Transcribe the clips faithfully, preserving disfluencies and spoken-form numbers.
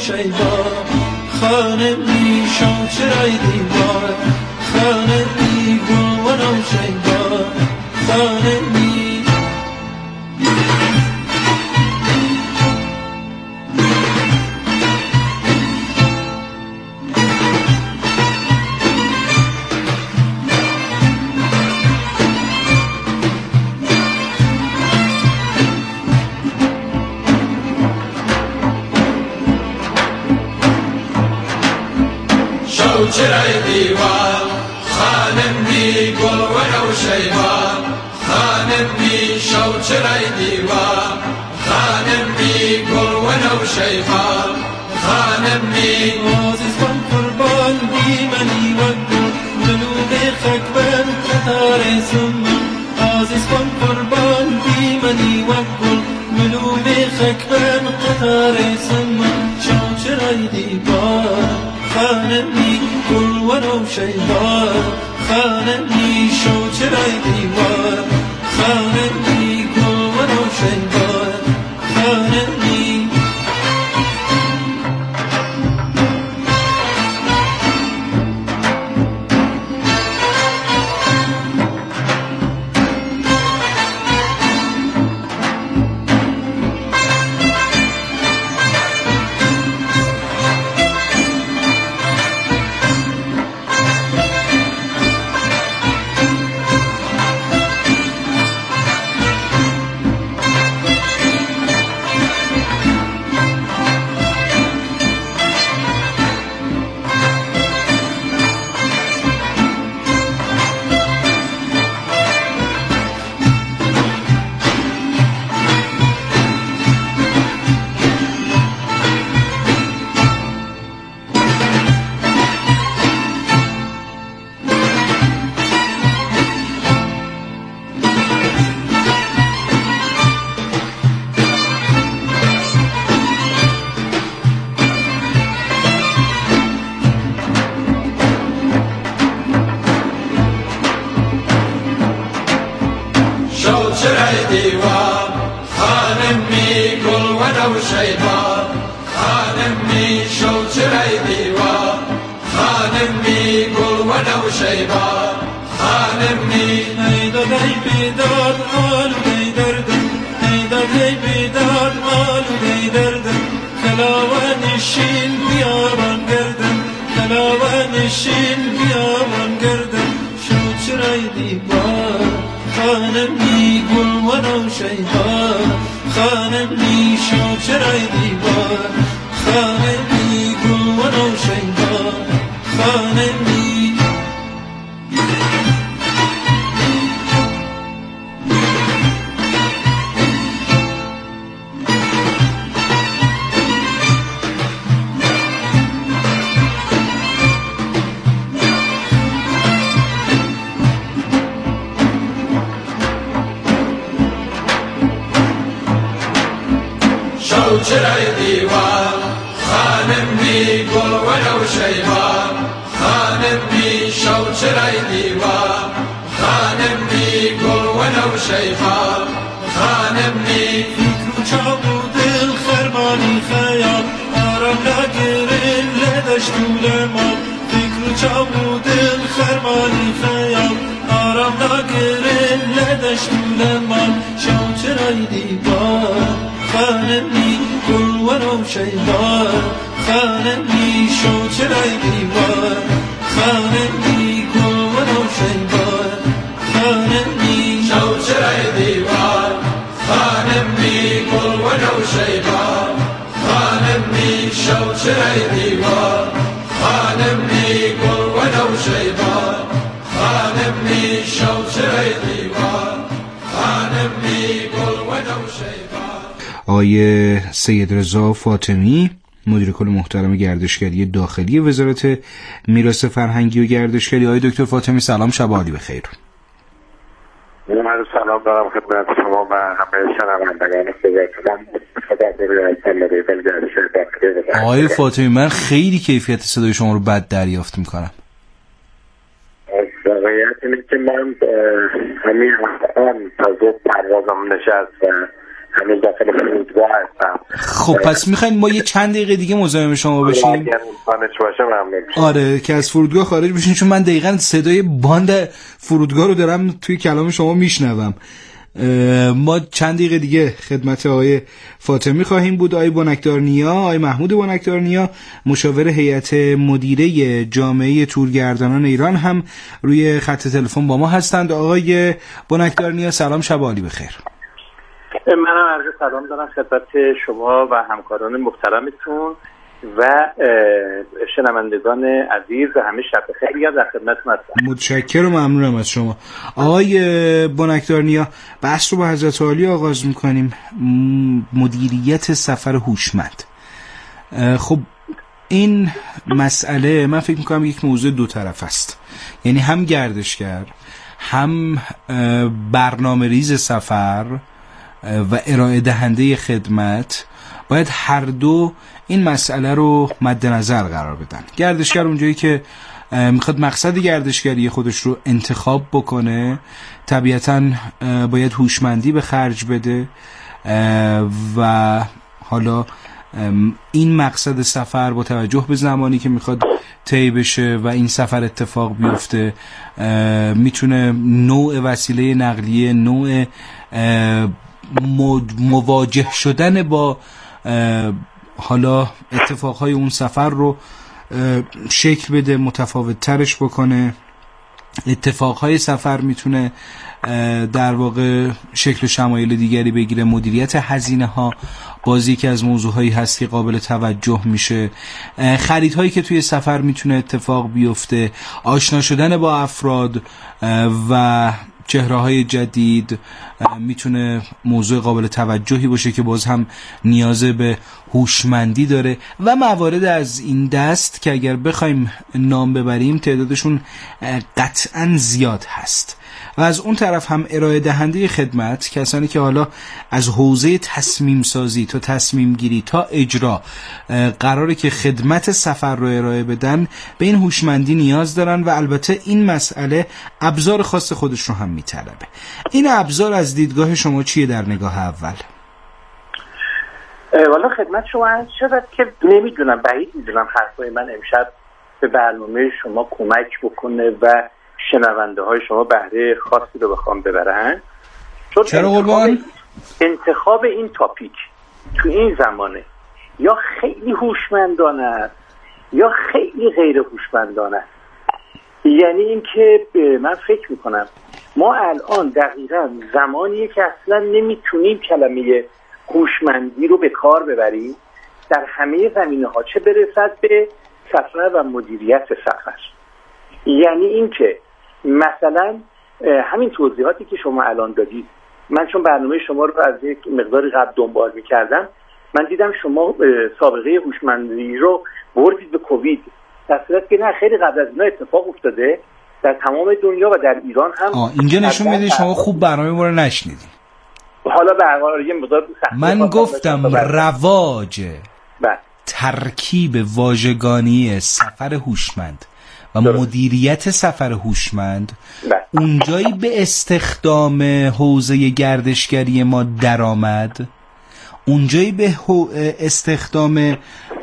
شیبا خانه می شو چرای دیوار خانه می گل و شیبا خانه می چرای دیوار خانم بی گل و نو شیبان خانم بی شو چرای دیوار خانم بی گل و نو شیبان خانم بی عزیز من قربان بی منی و گل ملوک خکبن قطار سمم عزیز من قربان بی منی و گل ملوک خکبن قطار سمم شو چرای دیوار خانه می گل و نو شیبار خانه می شو چرای دیوار خانه می گل و نو شیبار خانه می چرای دیوار خانم می گل و نو شیبان خانم می شو چرای دیوار خانم می گل و نو شیبان خانم می ایداد ای بیداد مالو دی دردم ایداد ای بیداد مالو دی دردم کلاوه نشین بیابان گردم کلاوه نشین بیابان گردم شو چرای دیوار خانه می گل و نو شیبان خانه می شو چرای دیوار خانه می گل و نو شیبان خانه می شو چرای دیوار خانم بی گل و نو شیبان خانم بی شو چرای دیوار خانم بی گل و نو شیبان خانم بی فکر و چاق و دل خرمانی خیال آرام نگیرین لدش طول مال فکر و چاق و دل خرمانی خیال آرام نگیرین لدش طول مال شو چرای دیوار خانه می گل و نو شیبان خانه می شو چرای دیوار خانه می گل و نو شیبان خانه می شو چرای دیوار خانم بی گل و نو شیبان خانم بی شو چرای دیوار خانم بی گل و نو شیبان خانم بی شو چرای دیوار خانم بی گل و نو شیبان. آقای سید رضا فاطمی مدیر کل محترم گردشگری داخلی وزارت میراث فرهنگی و گردشگری. آقای دکتر فاطمی سلام، شب عالی بخیر. من سلام دارم خدمت شما و همه شنوندگان صداتون. آقای فاطمی من خیلی کیفیت صدای شما رو بد دریافت میکنم. واقعیت اینه که من همین الان تا زود پروازم نشست و همین داخل فرودگاه هستم. خب پس میخوایم ما یه چند دقیقه دیگه مزاحم شما بشیم. اگر امکانش باشه ممنون میشم. آره که از فرودگاه خارج بشین، چون من دقیقاً صدای باند فرودگاه رو دارم توی کلام شما میشنوم. ما چند دقیقه دیگه خدمت آقای فاطمی خواهیم بود. آقای بنکدارنیا، آقای محمود بنکدارنیا، مشاور هیئت مدیره جامعه تورگردانان ایران هم روی خط تلفن با ما هستند. آقای بنکدارنیا سلام، شب عالی بخیر. منم عرض سلام دارم خدمت شما و همکاران محترمتون و شنوندگان عزیز و همه شب بخیر میگم، در خدمتتون هستم. متشکرم و ممنونم از شما. آقای بنکدارنیا، بحث رو با حضرت عالی آغاز میکنیم. مدیریت سفر هوشمند. خب این مسئله من فکر میکنم یک موضوع دو طرف است، یعنی هم گردشگر هم برنامه ریز سفر و ارائه دهنده خدمت باید هر دو این مسئله رو مد نظر قرار بدن. گردشگر اونجایی که میخواد مقصد گردشگری خودش رو انتخاب بکنه طبیعتاً باید هوشمندی به خرج بده و حالا این مقصد سفر با توجه به زمانی که میخواد طی بشه و این سفر اتفاق بیفته میتونه نوع وسیله نقلیه، نوع مواجه شدن با حالا اتفاقهای اون سفر رو شکل بده، متفاوت ترش بکنه. اتفاقهای سفر میتونه در واقع شکل و شمایل دیگری بگیره. مدیریت هزینه ها بازی که از موضوعهایی هست که قابل توجه میشه. خریدهایی که توی سفر میتونه اتفاق بیفته، آشنا شدن با افراد و چهره‌های جدید میتونه موضوع قابل توجهی باشه که باز هم نیاز به هوشمندی داره و موارد از این دست که اگر بخوایم نام ببریم تعدادشون قطعاً زیاد هست. و از اون طرف هم ارائه دهنده خدمت، کسانی که حالا از حوزه تصمیم سازی تا تصمیم گیری تا اجرا قراره که خدمت سفر رو ارائه بدن، به این هوشمندی نیاز دارن و البته این مسئله ابزار خاص خودش رو هم میطلبه. این ابزار از دیدگاه شما چیه در نگاه اول؟ والا خدمت شما عرض شد که نمیدونم، بعید میدونم حرفای من امشب به برنامه شما کمک بکنه و شنونده های شما بهره خاصی رو بخوام ببرن. چون چرا قربان؟ انتخاب این تاپیک تو این زمانه یا خیلی هوشمندانه است یا خیلی غیر هوشمندانه است. یعنی اینکه من فکر میکنم ما الان دقیقاً زمانیه که اصلا نمیتونیم کلمه هوشمندی رو به کار ببریم در همه زمینه‌ها، چه برسد به سفر و مدیریت سفر. یعنی اینکه مثلا همین توضیحاتی که شما الان دادید، من چون برنامه شما رو از یک مقداری قبل دنبال می‌کردم، من دیدم شما سابقه هوشمندی رو بردید به کووید، در صورتی که نه، خیلی قبل از اینا اتفاق افتاده در تمام دنیا و در ایران هم. آه اینجا نشون میده شما خوب برنامه ما رو نشنیدین. حالا به هر حال یه مقدار من گفتم رواج بله. ترکیب واژگانی سفر هوشمند و درست. مدیریت سفر هوشمند بله. اونجایی به استخدام حوزه گردشگری ما درآمد، اونجایی به استخدام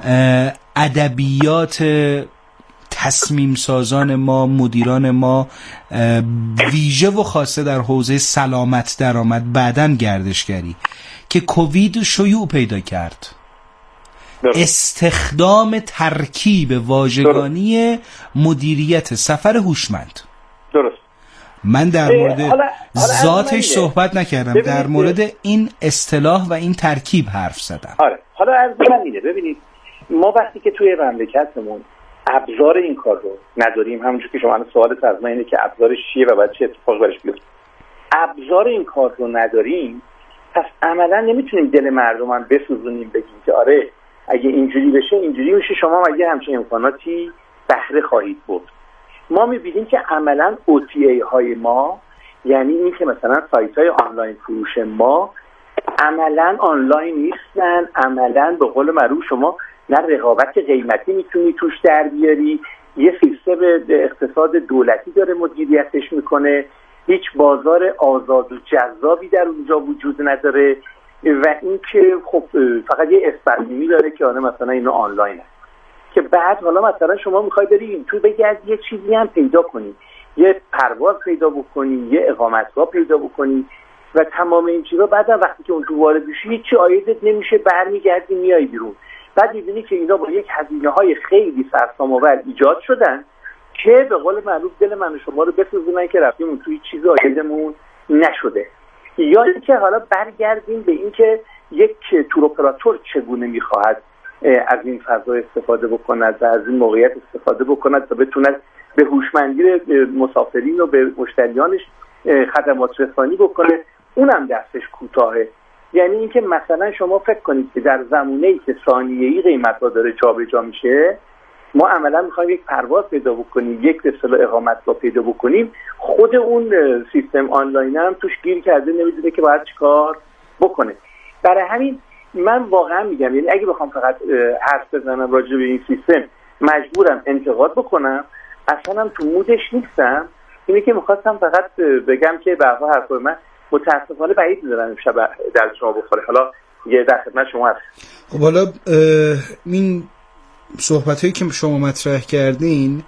ادبیات تصمیم سازان ما، مدیران ما ویژه و خاصه در حوزه سلامت درآمد، بعدن گردشگری که کووید شیوع پیدا کرد. درست. استخدام ترکیب واژگانی مدیریت سفر هوشمند. درست. من در مورد حالا، حالا ذاتش صحبت نکردم، ببینید. در مورد این اصطلاح و این ترکیب حرف زدم. آره حالا از من اینه، ببینید ما وقتی که توی مملکتمون ابزار این کار رو نداریم، همونجور که شما سوالت از من اینه که ابزارش چیه و بعد چه اتفاقی براش بیفته، ابزار این کار رو نداریم، پس عملا نمیتونیم دل مردم هم بسوزونیم بگیم که آره اگه اینجوری بشه اینجوری میشه، شما اگه همچین امکاناتی بهره خواهید برد. ما میبینیم که عملا او تی ای های ما، یعنی این که مثلا سایت های آنلاین فروش ما عملا آنلاین نیستن، عملا به قول معروف شما نه رقابت قیمتی میتونی توش در بیاری، یه سیستم اقتصاد دولتی داره مدیریتش میکنه، هیچ بازار آزاد و جذابی در اونجا وجود نداره، و اینکه خب فقط یه اسپرمی داره که آره مثلا اینو آنلاین هست، که بعد حالا مثلا شما میخوای بری تو بگردی یه چیزی هم پیدا کنی، یه پرواز پیدا بکنی، یه اقامتگاه پیدا بکنی و تمام این چیزا بعدا وقتی که اون تو وارد میشی هیچی آیدت نمیشه، برمیگردی میای بیرون، بعد میبینی که اینا با یک هزینه‌های خیلی سرسام‌آور ایجاد شدن که به قول معروف دل من و شما رو بسوزونن که رفتیم اون توی چیز آیدمون نشده. یا اینکه حالا برگردیم به اینکه یک تور اپراتور چگونه میخواهد از این فضا استفاده بکند و از این موقعیت استفاده بکند تا بتوند به هوشمندی مسافرین و به مشتریانش خدمات رسانی بکنه، اونم دستش کوتاهه. یعنی اینکه مثلا شما فکر کنید که در زمانه‌ای که ثانیه‌ای قیمت‌ها داره جابجا میشه، ما عملا میخوایم یک پرواز پیدا بکنیم، یک به اصطلاح اقامتگاه پیدا بکنیم، خود اون سیستم آنلاین هم توش گیر کرده، نمیدونه که باید چیکار بکنه. برای همین من واقعا میگم، یعنی اگه بخوام فقط حرف بزنم راجع به این سیستم مجبورم انتقاد بکنم، اصلا هم تو مودش نیستم. اینه که میخواستم فقط بگم که به هر حال حرفای من متاسفانه بعید می‌دونم امشب در شما بخوره. حالا یه در خدمت شما هست. خب حالا این صحبتایی که شما مطرح کردین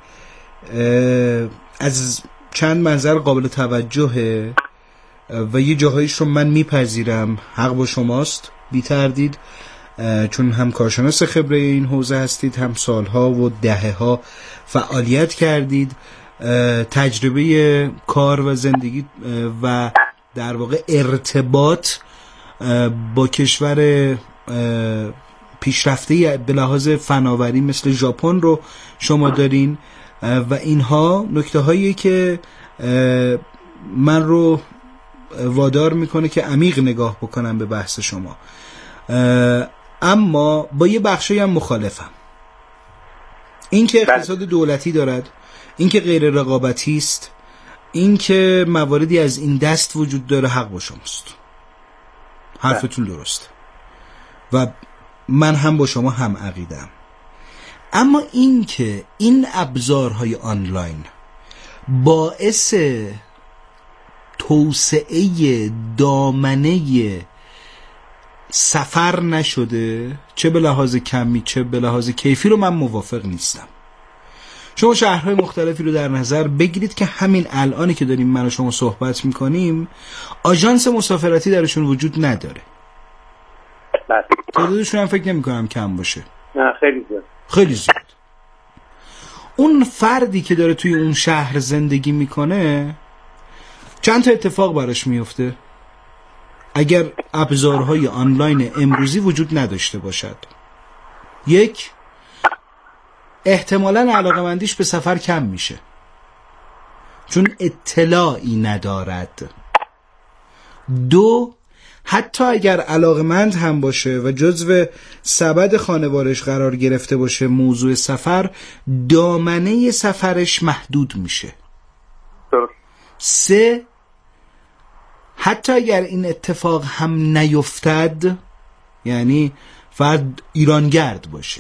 از چند منظر قابل توجهه و یه جاهایش رو من میپذیرم، حق با شماست بی تردید، چون هم کارشناس خبره این حوزه هستید، هم سالها و دهه‌ها فعالیت کردید، تجربه کار و زندگی و در واقع ارتباط با کشور پیشرفته به لحاظ فناوری مثل ژاپن رو شما دارین و اینها نکته هایی که من رو وادار میکنه که عمیق نگاه بکنم به بحث شما. اما با یه بخشی هم مخالفم، این که اقتصاد دولتی دارد، این که غیر رقابتی است، این که مواردی از این دست وجود داره، حق با شماست، حرفتون درسته و من هم با شما هم عقیدم. اما این که این ابزارهای آنلاین باعث توسعه دامنه سفر نشده، چه به لحاظ کمی چه به لحاظ کیفی، رو من موافق نیستم. شما شهرهای مختلفی رو در نظر بگیرید که همین الانی که داریم من و شما صحبت میکنیم آژانس مسافرتی درشون وجود نداره. تعدادشون هم فکر نمی کنم کم باشه. نه خیلی زیاد. خیلی زیاد. اون فردی که داره توی اون شهر زندگی میکنه چند تا اتفاق براش میفته اگر ابزارهای آنلاین امروزی وجود نداشته باشد. یک، احتمالاً علاقه‌مندیش به سفر کم میشه چون اطلاعی ندارد. دو، حتی اگر علاقه‌مند هم باشه و جزو سبد خانوارش قرار گرفته باشه موضوع سفر، دامنه سفرش محدود میشه. سه، حتی اگر این اتفاق هم نیفتد، یعنی فرد ایرانگرد باشه،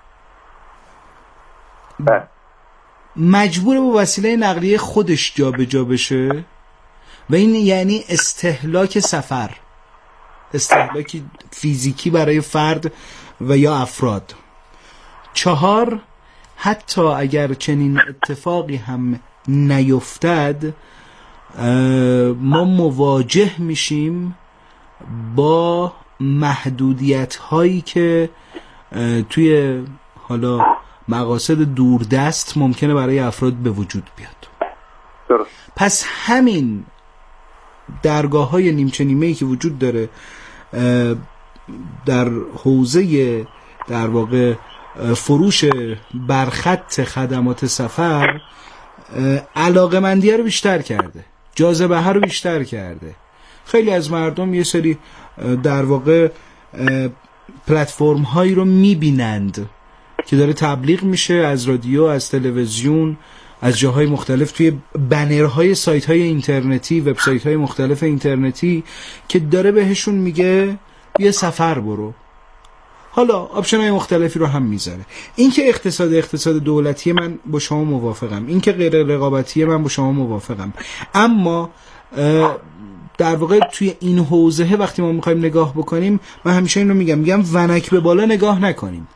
مجبور به وسیله نقلیه خودش جا به جا بشه و این یعنی استهلاک سفر، استهلاک فیزیکی برای فرد و یا افراد. چهار، حتی اگر چنین اتفاقی هم نیفتد ما مواجه میشیم با محدودیت هایی که توی حالا مقاصد دوردست ممکنه برای افراد به وجود بیاد. درست. پس همین درگاه های نیمچه نیمه‌ای که وجود داره در حوزه در واقع فروش برخط خدمات سفر علاقه‌مندی رو بیشتر کرده، جاذبه ها رو بیشتر کرده. خیلی از مردم یه سری در واقع پلتفرم هایی رو میبینند که داره تبلیغ میشه از رادیو، از تلویزیون، از جاهای مختلف، توی بنرهای سایت های اینترنتی، وبسایت های مختلف اینترنتی که داره بهشون میگه بیا سفر برو. حالا آپشن های مختلفی رو هم میذاره. این که اقتصاد اقتصاد دولتی من با شما موافقم، این که غیر رقابتی من با شما موافقم، اما در واقع توی این حوزه وقتی ما میخوایم نگاه بکنیم، من همیشه این رو میگم میگم ونک به بالا نگاه نکنیم،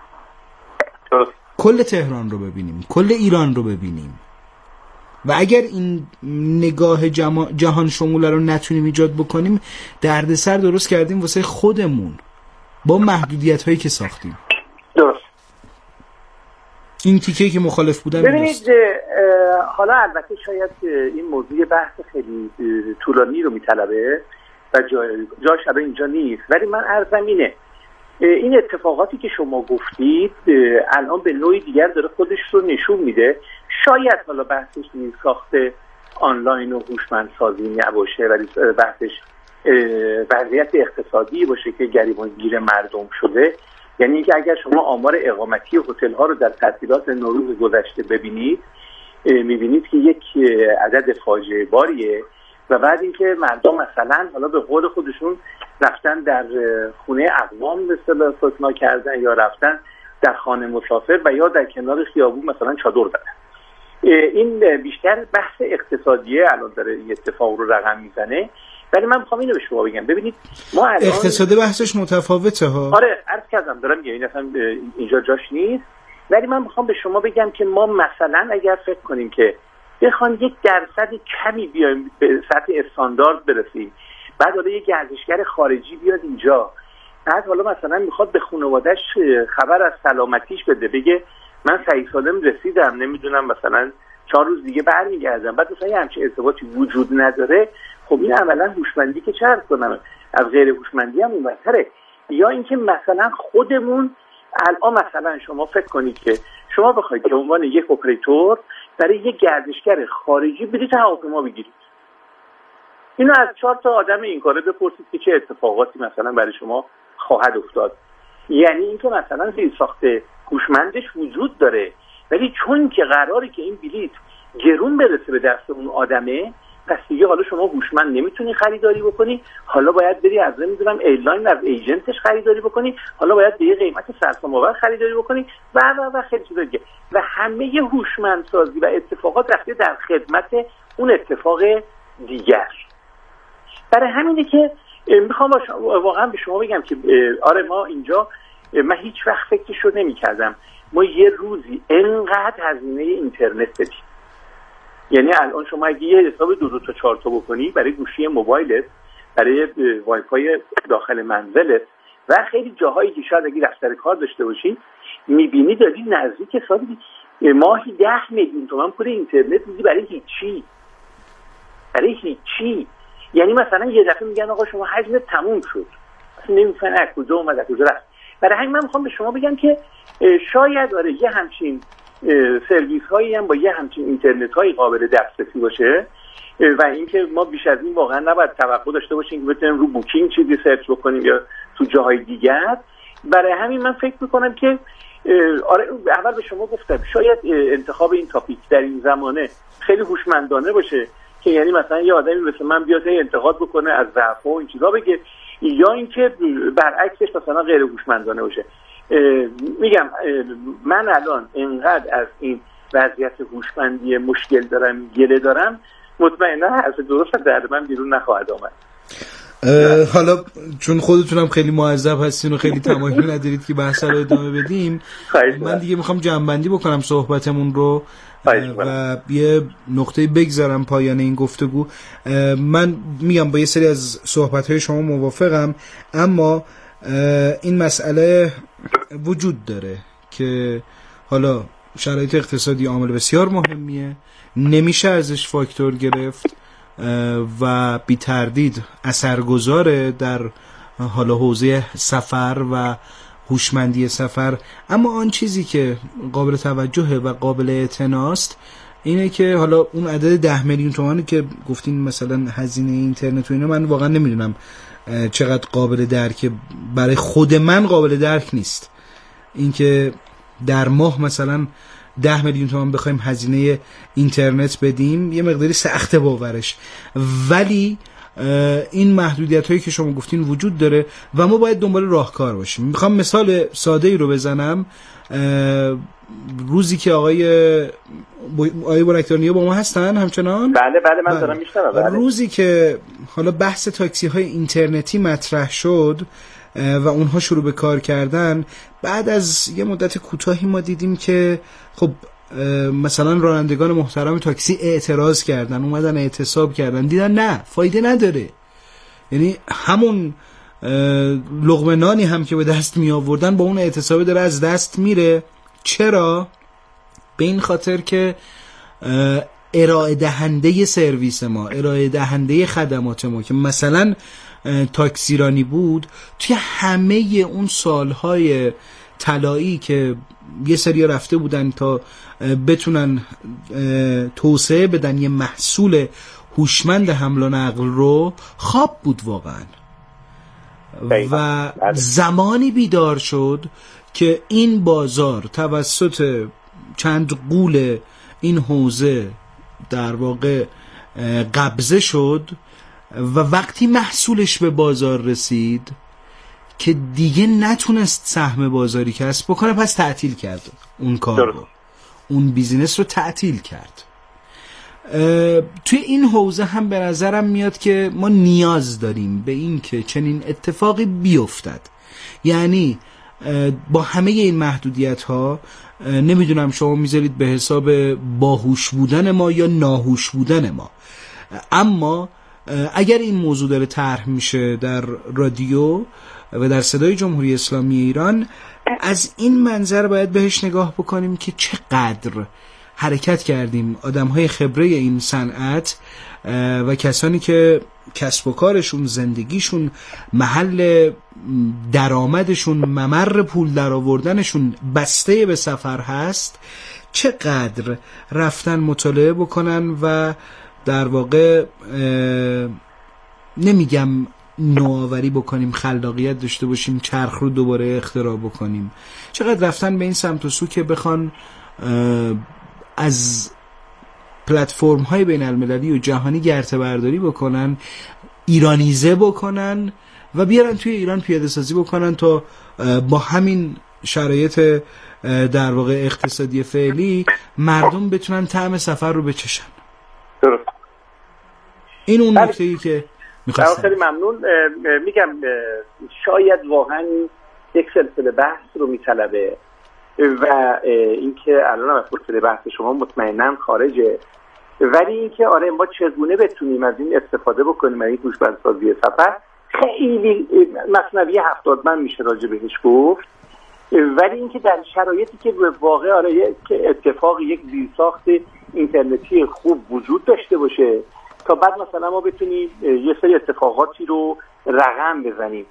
کل تهران رو ببینیم، کل ایران رو ببینیم و اگر این نگاه جما... جهان شموله رو نتونیم ایجاد بکنیم، دردسر درست کردیم واسه خودمون با محدودیت هایی که ساختیم. درست. این تیکه‌ای که مخالف بودن ببینید حالا البته شاید این موضوع بحث خیلی طولانی رو میطلبه و جای جاش الان اینجا نیست، ولی من عرضم اینه، این اتفاقاتی که شما گفتید الان به نوعی دیگر داره خودش رو نشون میده. شاید حالا بحثش نیست ساخت آنلاین و هوشمندسازی نباشه، ولی بحثش وضعیت اقتصادی باشه که گریبانگیر مردم شده. یعنی اینکه اگر شما آمار اقامتی هتل ها رو در تعطیلات نوروز گذشته ببینید، میبینید که یک عدد فاجعه باریه و بعد اینکه مردم مثلا حالا به قول خودشون رفتن در خونه اقوام به اصطلاح سکنا کردن یا رفتن در خانه مسافر و یا در کنار خیابون مثلا چادر زدن. این بیشتر بحث اقتصادیه الان داره این اتفاق رو رقم میزنه. ولی من میخوام اینو به شما بگم، ببینید ما الان اقتصاد بحثش متفاوته ها. آره عرض کردم دارم میگم این اصلا اینجا جاش نیست، ولی من میخوام به شما بگم که ما مثلا اگر فکر کنیم که بخوان یک درصد کمی بیایم به سطح استاندارد برسیم، بعد حالا یک گردشگر خارجی بیاد اینجا، بعد حالا مثلا میخواد به خانواده‌اش خبر از سلامتیش بده، بگه من صحیح سالم رسیدم، نمیدونم مثلا چهار روز دیگه برمیگردم، بعد مثلا همچین ارتباطی وجود نداره، خب این عملا هوشمندی که چه عرض کنم از غیر هوشمندی هم اونورتره. یا اینکه مثلا خودمون الان مثلا شما فکر کنید که شما بخواید به عنوان یک اپراتور برای یک گردشگر خارجی بلیط هواپیما بگیرید، اینو از چهار تا آدم این کاره بپرسید که چه اتفاقاتی مثلا برای شما خواهد افتاد. یعنی اینکه مثلا زیرساخت هوشمندش وجود داره، ولی چون که قراره که این بلیط گرون برسه به دست اون آدمه، پس دیگه حالا شما هوشمند نمیتونی خریداری بکنی، حالا باید بری از نمیدونم ایرلاین از ایجنتش خریداری بکنی، حالا باید به قیمت سرسام‌آور خریداری بکنی و و و خیلی چیزا دیگه. و همه هوشمندسازی و اتفاقات رفته در خدمت اون اتفاق دیگر. برای همینه که میخوام واقعا به شما بگم که آره ما اینجا، من هیچ وقت فکرشو نمی‌کردم ما یه روزی انقدر هزینه اینترنت بدیم. یعنی الان شما اگه یه حساب دو دو تا چهار تا بکنی برای گوشی موبایلت، برای وای فای داخل منزلت و خیلی جاهایی که شاید اگه دفتر کار داشته باشی، میبینی داری نزدیک سالی ماهی ده میلیون تومان پول اینترنت میدی برای هیچی، برای هیچی. یعنی مثلا یه دفعه میگن آقا شما حجمت تموم شد، اصلا نمیفهمن از کجا اومد از کجا رفت. برای همین من میخوام به شما بگم که شاید آره یه همچین سرویس هایی هم با یه همچین اینترنت هایی قابل دسترسی باشه و اینکه ما بیش از این واقعا نباید توقع داشته باشیم که بتونیم رو بوکینگ چیزی سرچ بکنیم یا تو جاهای دیگر. برای همین من فکر میکنم که آره اول به شما گفتم شاید انتخاب این تاپیک در این زمانه خیلی هوشمندانه باشه که یعنی مثلا یه آدمی مثل من بیاد انتقاد بکنه از ضعف و این چیزا بگه، یا اینکه برعکسش مثلا غیر هوشمندانه باشه. میگم من الان اینقدر از این وضعیت هوشمندی مشکل دارم، گله دارم، مطمئنا حرف درست در من بیرون نخواهد آمد. حالا چون خودتونم خیلی معذب هستین و خیلی تمایل ندارید که بحث رو ادامه بدیم، من دیگه میخوام جمع‌بندی بکنم صحبتمون رو و یه نقطه بگذارم پایان این گفتگو. من میگم با یه سری از صحبت‌های شما موافقم، اما این مسئله وجود داره که حالا شرایط اقتصادی عامل بسیار مهمیه، نمیشه ازش فاکتور گرفت و بی تردید اثرگذاره در حالا حوزه سفر و هوشمندی سفر. اما آن چیزی که قابل توجهه و قابل اعتناست اینه که حالا اون عدد ده میلیون تومانی که گفتین مثلا هزینه اینترنت و اینا، من واقعا نمیدونم چقدر قابل درک، برای خود من قابل درک نیست اینکه در ماه مثلا ده میلیون تومان بخوایم هزینه اینترنت بدیم، یه مقداری سخت باورش. ولی این محدودیت هایی که شما گفتین وجود داره و ما باید دنبال راهکار باشیم. میخوام مثال ساده ای رو بزنم. روزی که آقای آقای بنکدارنیا با ما هستن همچنان؟ بله بله من دارم میشنوم. بله. روزی که حالا بحث تاکسی های اینترنتی مطرح شد و اونها شروع به کار کردن، بعد از یه مدت کوتاهی ما دیدیم که خب مثلا رانندگان محترم تاکسی اعتراض کردن، اومدن اعتصاب کردن، دیدن نه فایده نداره. یعنی همون لقمه نانی هم که به دست می آوردن با اون اعتصاب داره از دست میره. چرا؟ به این خاطر که ارائه دهنده سرویس ما، ارائه دهنده خدمات ما که مثلا تاکسیرانی بود، توی همه اون سالهای طلایی که یه سری رفته بودن تا بتونن توسعه بدن یه محصول هوشمند حمل و نقل رو، خواب بود واقعا. و زمانی بیدار شد که این بازار توسط چند غول این حوزه در واقع قبضه شد و وقتی محصولش به بازار رسید که دیگه نتونست سهم بازاری کسب بکنه، پس تعطیل کرد اون کار رو، اون بیزینس رو تعطیل کرد. توی این حوزه هم به نظرم میاد که ما نیاز داریم به این که چنین اتفاقی بیفتد. یعنی با همه این محدودیت ها، نمیدونم شما میذارید به حساب باهوش بودن ما یا ناهوش بودن ما، اما اگر این موضوع داره طرح میشه در رادیو و در صدای جمهوری اسلامی ایران، از این منظر باید بهش نگاه بکنیم که چقدر حرکت کردیم آدم‌های خبره این صنعت و کسانی که کسب و کارشون، زندگیشون، محل درآمدشون، ممر پول درآوردنشون بسته به سفر هست، چقدر رفتن مطالعه بکنن و در واقع نمیگم نوآوری بکنیم، خلاقیت داشته باشیم، چرخ رو دوباره اختراع بکنیم، چقدر رفتن به این سمت و سو که بخوان از پلتفرم های بین المللی و جهانی گرته برداری بکنن، ایرانیزه بکنن و بیارن توی ایران پیاده سازی بکنن تا با همین شرایط در واقع اقتصادی فعلی مردم بتونن طعم سفر رو بچشن. درست. این اون نکته‌ای که می‌خواستم. خیلی ممنون. میگم شاید واقعا یک سلسله بحث رو میطلبه و اینکه الان هم از سلسله بحث شما مطمئناً خارجه، ولی اینکه آره ما چگونه بتونیم از این استفاده بکنیم، از این هوشمندسازی سفر، خیلی مثنوی هفتاد من میشه راجع بهش گفت، ولی اینکه در شرایطی که به واقع آره یک اتفاق، یک زیرساخت اینترنتی خوب وجود داشته باشه تا بعد مثلا ما بتونیم یه سری اتفاقاتی رو رقم بزنیم.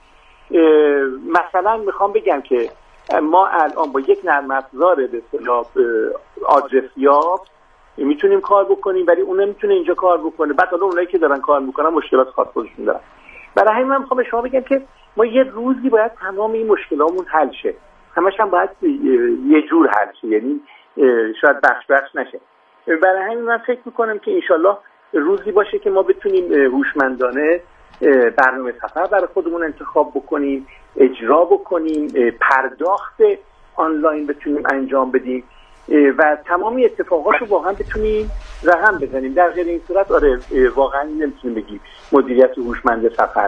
مثلا میخوام بگم که ما الان با یک نرم افزار به اصطلاح آدرسیاب میتونیم کار بکنیم، ولی اون نمیتونه اینجا کار بکنه. بعد حالا اونایی که دارن کار میکنن مشکلات خاص خودشون دارن. برای همین من میخوام به شما بگم که ما یه روزی باید تمام این مشکلامون حل شه، همش هم باید یه جور حل شه، یعنی شاید بخش بخش نشه. برای همین من فکر میکنم که انشالله روزی باشه که ما بتونیم هوشمندانه برنامه سفر برای خودمون انتخاب بکنیم، اجرا بکنیم، پرداخت آنلاین بتونیم انجام بدیم و تمامی اتفاقات رو واقعا بتونیم رقم بزنیم. در غیر این صورت آره واقعا نمیتونیم بگیم مدیریت هوشمند سفر،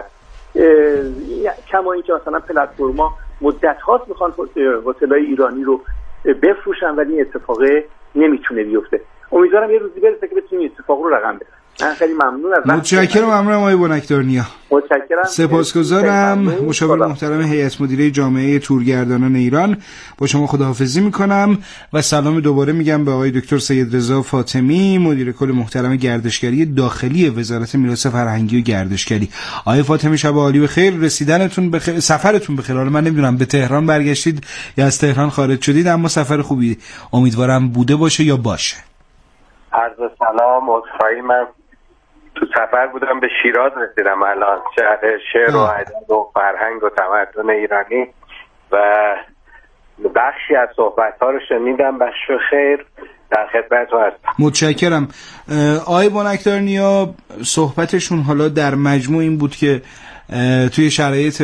کما اینکه مثلا پلتفرما مدت هاست میخوان هتل‌های ایرانی رو بفروشن ولی این اتفاق نمیتونه بیفته. امیدوارم یه روزی برسه که بتونیم اتفاق رو رقم بزنیم. من خیلی ممنون از متشکرم. ممنونم آقای بنکدارنیا. متشکرم. سپاسگزارم. مشاور محترم هیئت مدیره جامعه تورگردانان ایران، با شما خداحافظی میکنم و سلام دوباره میگم به آقای دکتر سید رضا فاطمی، مدیر کل محترم گردشگری داخلی وزارت میراث فرهنگی و گردشگری. آقای فاطمی شب عالی بخیر. رسیدنتون بخیر، سفرتون بخیر. حالا من نمیدونم به تهران برگشتید یا از تهران خارج شدید، اما سفر خوبی امیدوارم بوده باشه یا باشه. عرض سلام. عذرخواهی، من تو سفر بودم، به شیراز رسیدم الان، شهر شعر و ادب و فرهنگ و تمدن ایرانی، و بخشی از صحبت‌ها رو شنیدم. بخش خیر در خدمتتون هستم. متشکرم. آقای بنکدارنیا صحبتشون حالا در مجموع این بود که توی شرایط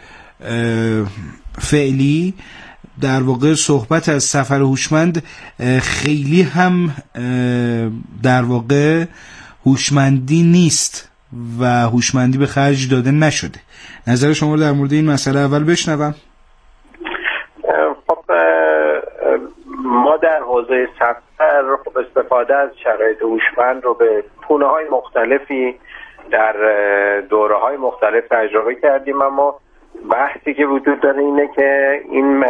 فعلی در واقع صحبت از سفر هوشمند خیلی هم در واقع هوشمندی نیست و هوشمندی به خرج داده نشده. نظر شما رو در مورد این مسئله اول بشنوم. خب ما در حوزه سفر خب استفاده از شرایط هوشمند رو به گونه‌های مختلفی در دوره‌های مختلف تجربه کردیم، اما بحثی که وجود داره اینه که این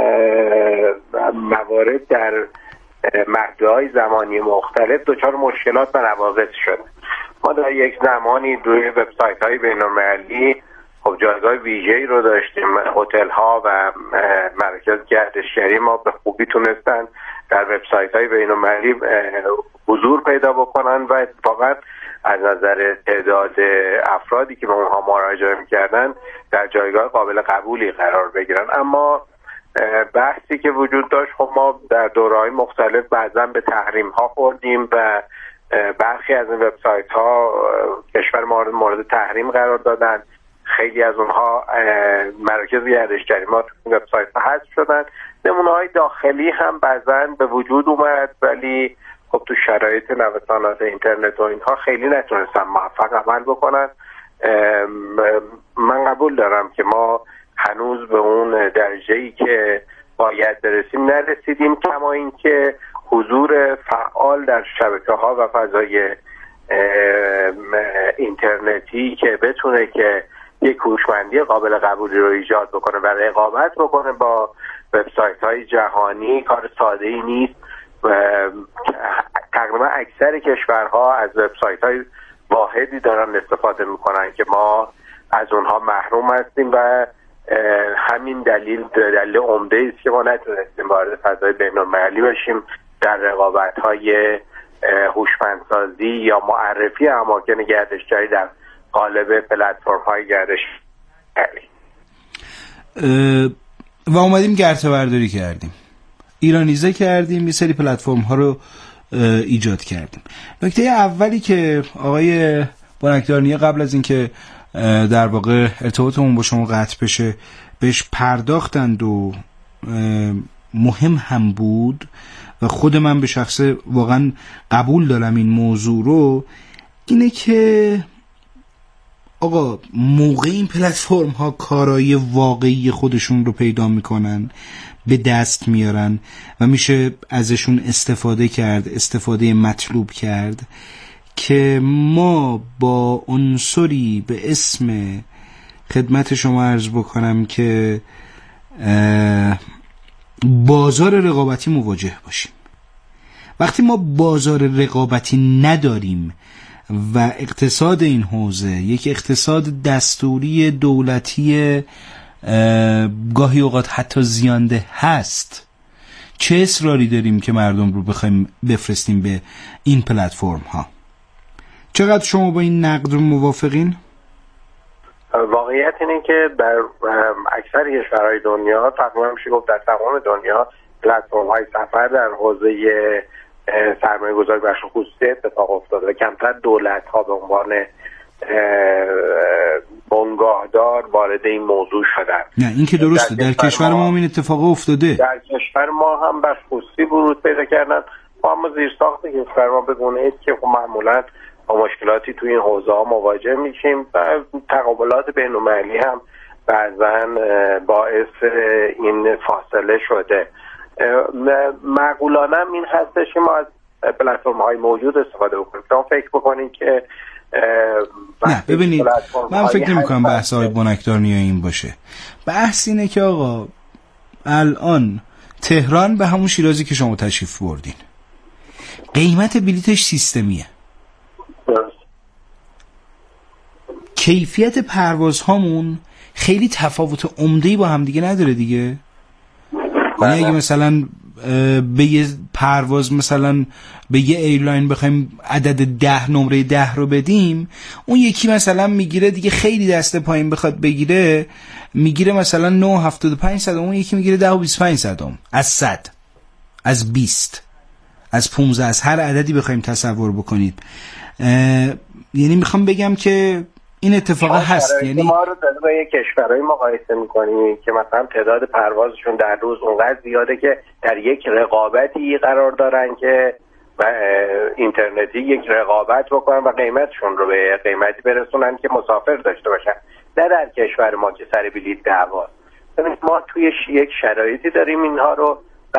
موارد در مهدهای زمانی مختلف دچار مشکلات و نواقص شده. ما در یک زمانی روی وبسایت‌های بین‌المللی خب جایگاه ویژه‌ای رو داشتیم. هتل‌ها و مراکز گردشگری ما به خوبی تونستن در وبسایت‌های بین‌المللی حضور پیدا بکنن و اتفاقاً از نظر تعداد افرادی که به اونها مراجعه می‌کردن در جایگاه قابل قبولی قرار بگیرن. اما بحثی که وجود داشت خب ما در دوره‌های مختلف بعضاً به تحریم‌ها خوردیم و برخی از این وبسایت‌ها کشور ما رو مورد تحریم قرار دادن. خیلی از اونها مراکز گردشگری ما تو وبسایت‌ها حذف شدن. نمونه‌های داخلی هم بعضاً به وجود اومد ولی خب تو شرایط نوسانات اینترنت و اینها خیلی نتونستن موفق عمل بکنن. من قبول دارم که ما هنوز به اون درجه‌ای که باید برسیم نرسیدیم، کما اینکه حضور فعال در شبکه‌ها و فضای اینترنتی که بتونه که یک هوشمندی قابل قبولی رو ایجاد بکنه و رقابت بکنه با وبسایت‌های جهانی کار ساده‌ای نیست. تقریبا اکثر کشورها از وبسایت‌های واحدی دارن استفاده میکنن که ما از اونها محروم هستیم و همین دلیل دلیل عمده است که ما نتونستیم وارد فضای بین‌المللی بشیم در رقابت‌های هوشمندسازی یا معرفی اماکن گردشگری در قالب پلتفرم‌های گردشگری. و اومدیم گرته برداری کردیم، ایرانیزه کردیم، یه سری پلتفرم ها رو ایجاد کردیم. نکته اولی که آقای بنکدارنیا قبل از اینکه در واقع ارتباطمون با شما قطع بشه بهش پرداختند و مهم هم بود و خود من به شخصه واقعا قبول دارم این موضوع رو، اینه که آقا موقع این پلتفرم ها کارایی واقعی خودشون رو پیدا میکنن، به دست میارن و میشه ازشون استفاده کرد، استفاده مطلوب کرد که ما با عنصری به اسم خدمت شما عرض بکنم که بازار رقابتی مواجه باشیم. وقتی ما بازار رقابتی نداریم و اقتصاد این حوزه یک اقتصاد دستوری دولتی گاهی اوقات حتی زیانده هست، چه اصراری داریم که مردم رو بخوایم بفرستیم به این پلتفرم ها؟ چقدر شما با این نقد موافقین؟ واقعیت اینه که در اکثر کشورهای دنیا، تقریبا میشه گفت در تمام دنیا، پلتفرم های سفر در حوزه سرمایه گذاری بخش خصوصی اتفاق افتاده و کمتر دولت ها به عنوان بنگاهدار وارد این موضوع شدن. نه این که درسته، در, در کشور ما هم این اتفاق افتاده، در کشور ما هم بخش خصوصی ورود پیدا کردن. ما هم زیر ساخت کشور ما به گونه‌ای که خب معمولا با مشکلاتی توی این حوزه ها مواجه میشیم و تقابلات بین‌المللی هم بعضا باعث این فاصله شده. معقولانه این هستش که ما از پلتفرم های موجود استفاده بکنیم. شما فکر بکنید که نه ببینید، من فکر نمی کنم بحث های بنکدارنیا این باشه. بحث اینه که آقا الان تهران به همون شیرازی که شما تشریف بردین قیمت بلیتش سیستمیه، کیفیت پروازهامون خیلی تفاوت عمده‌ای با هم دیگه نداره دیگه. یعنی اگه مثلا به یه پرواز مثلا به یه ایرلاین بخوایم عدد ده نمره ده رو بدیم، اون یکی مثلا میگیره دیگه خیلی دسته پایین بخواد بگیره میگیره مثلا نه و هفتاد و پنج صدم، اون یکی میگیره ده و بیست و پنج صدم از صد، از بیست، از پانزده، از هر عددی بخوایم تصور بکنیم. یعنی میخوام بگم که این اتفاق هست. یعنی ما رو با یک کشورهای مقایسه میکنیم که مثلا تعداد پروازشون در روز اونقدر زیاده که در یک رقابتی قرار دارن که و اینترنتی یک رقابت بکنن و قیمتشون رو به قیمتی برسونن که مسافر داشته باشن. نه در کشور ما که سر بلیط دعواست. ما توی یک شرایطی داریم اینها رو